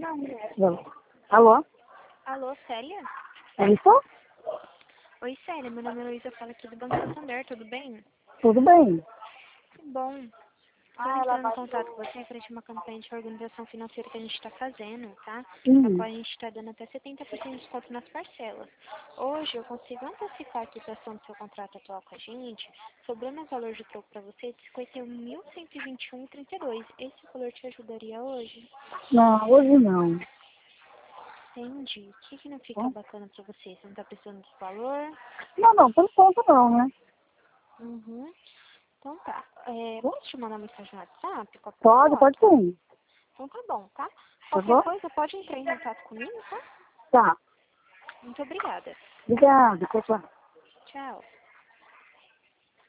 Não. Alô? Alô, Célia? É isso? Oi, Célia. Meu nome é Luísa, eu falo aqui do Banco Santander, tudo bem? Tudo bem? Que bom. Estou entrando em contato com você frente a uma campanha de organização financeira que a gente está fazendo, tá? Na qual a gente está dando até 70% de desconto nas parcelas. Hoje eu consigo antecipar a quitação do seu contrato atual com a gente, sobrando o valor de troco para você de 51.121,32. Esse valor te ajudaria hoje? Não, hoje não. Entendi. O que não fica bacana para você? Você não está precisando desse valor? Não, por enquanto não, né? Uhum. Então tá. Posso te mandar uma mensagem no WhatsApp? Com a Pode foto? sim. Então tá bom, tá? Tá Qualquer bom? coisa pode entrar em contato comigo, tá? Tá. Muito obrigada. Obrigada, tchau, tchau. Tchau.